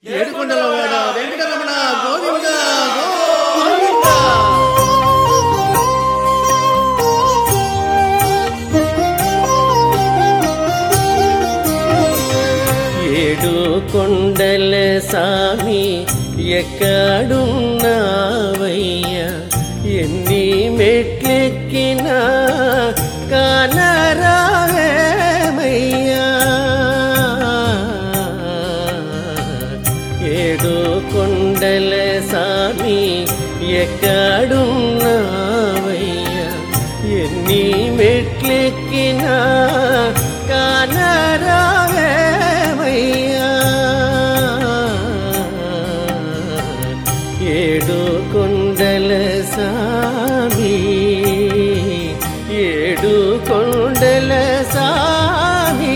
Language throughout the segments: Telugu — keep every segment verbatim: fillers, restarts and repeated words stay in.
ఏడుకొండలవాడ వెంకటరమణ గోవింద గోవింద. ఏడు కొండల సామి ఎక్కడున్నావయ్యా, ఎన్ని మెట్లెక్కినా కానరావేమయ్యా. ఏడు కొండల సామి ఎక్కడున్నావయ్యా, ఎన్ని మెట్లెక్కినా కానరావేమయ్యా. ఏడు కొండల సామి, ఏడు కొండల సామి.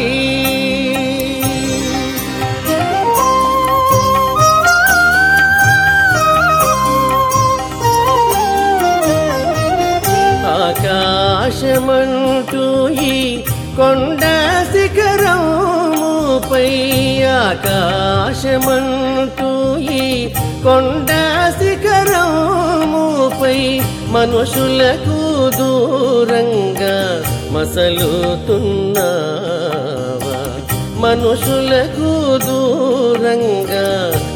ఆకాశమంటూ ఈ కొండ శిఖరముపై, ఆకాశమంటూ ఈ కొండ శిఖరముపై మనుషులకు దూరంగా మసలుతున్నావా, మనుషులకు దూరంగా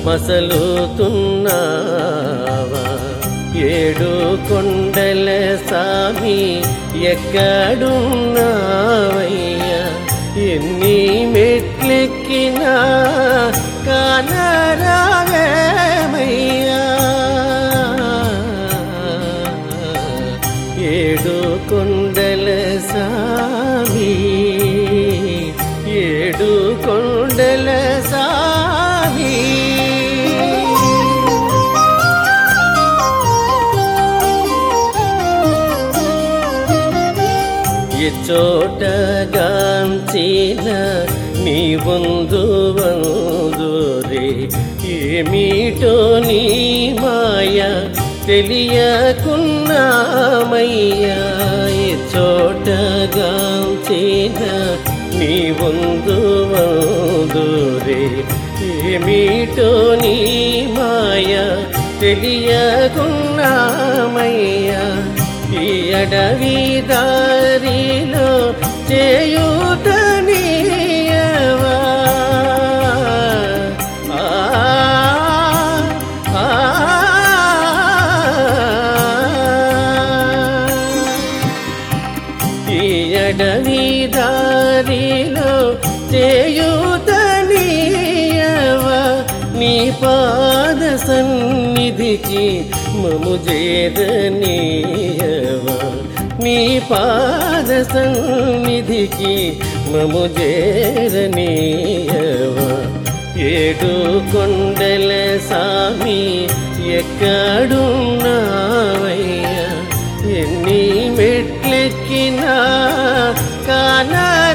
మసలుతున్నావా. ఏడు కొండల సామి ఎక్కడున్నావయ్యా, ఎన్ని మెట్లెక్కినా కానరావేమయ్యా. ఏడు కొండల సామి, ఏడు కొండల సామి. చోటగాంచిన నీ వందు వందురే, ఏమిటో నీ మాయ తెలియకున్నామయ్యా. చోటగాంచిన నీ వందు వందురే, ఏమిటో నీ మాయ తెలియకున్నామయ్యా. ఈ అడవి దారిలో చేయూతనీయవా, ఈ అడవి దారిలో చేయూతనీయవా. నీ పాద సన్నిధికి మము చేరనీయవా, నీ పాద సన్నిధికి మము చేరనీయవా. ఏడు కొండల సామి ఎక్కడున్నావయ్యా, ఎన్ని మెట్లెక్కినా కానా